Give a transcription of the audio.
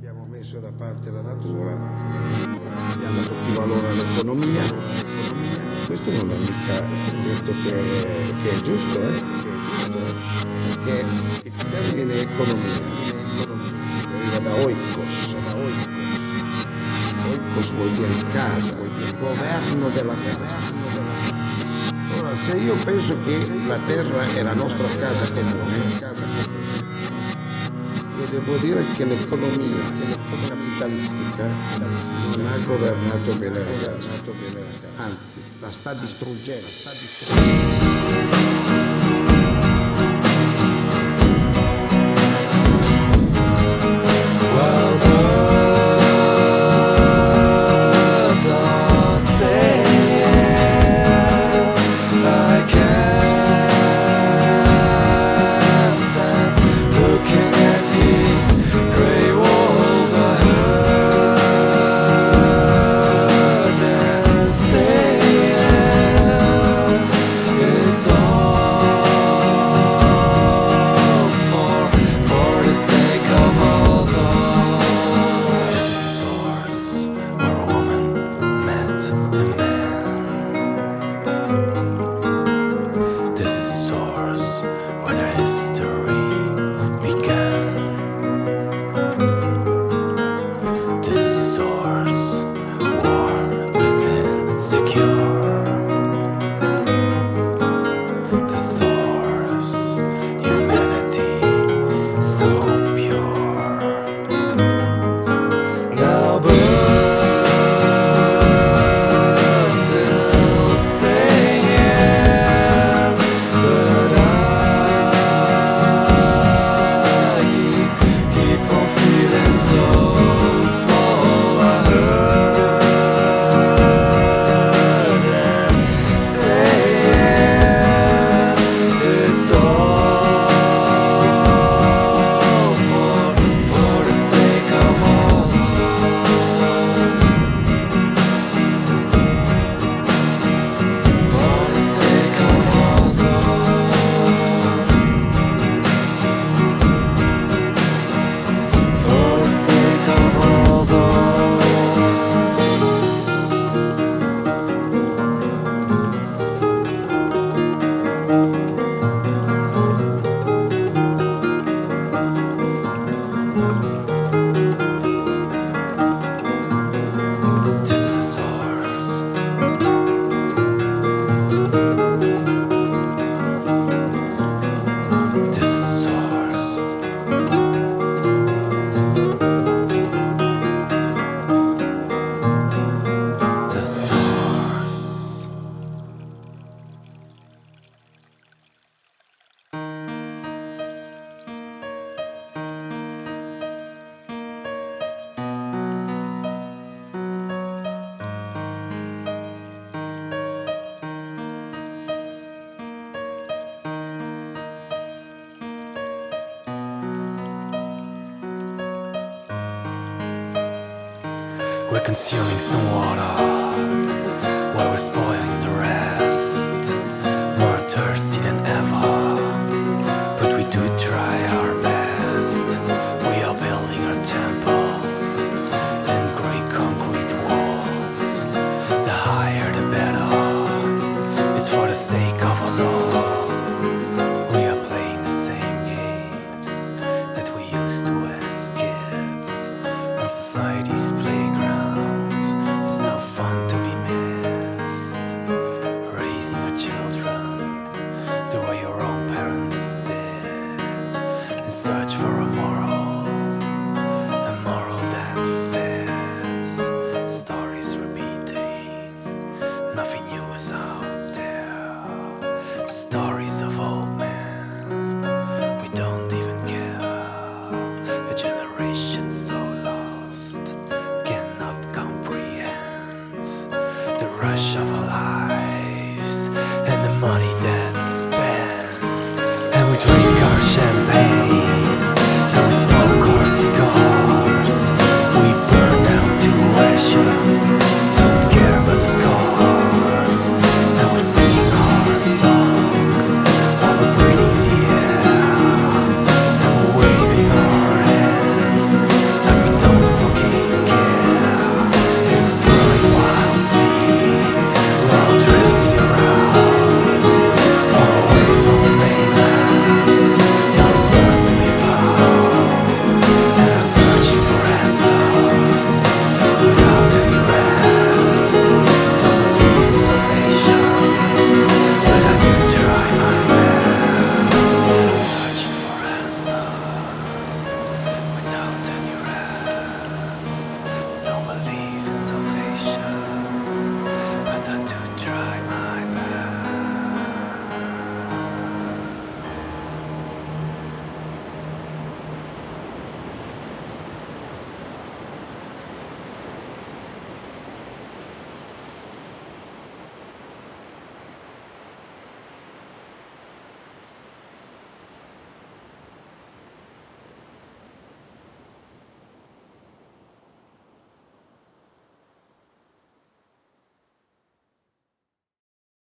abbiamo messo da parte la natura, abbiamo dato più valore all'economia. Questo non è mica detto che è giusto, perché il termine economia deriva da oikos. Oikos vuol dire casa, vuol dire governo della casa. Ora, se io penso che la terra è la nostra casa comune, io devo dire che l'economia capitalistica non ha governato bene la casa, anzi la sta distruggendo. We're consuming some water while we're spoiling the rest.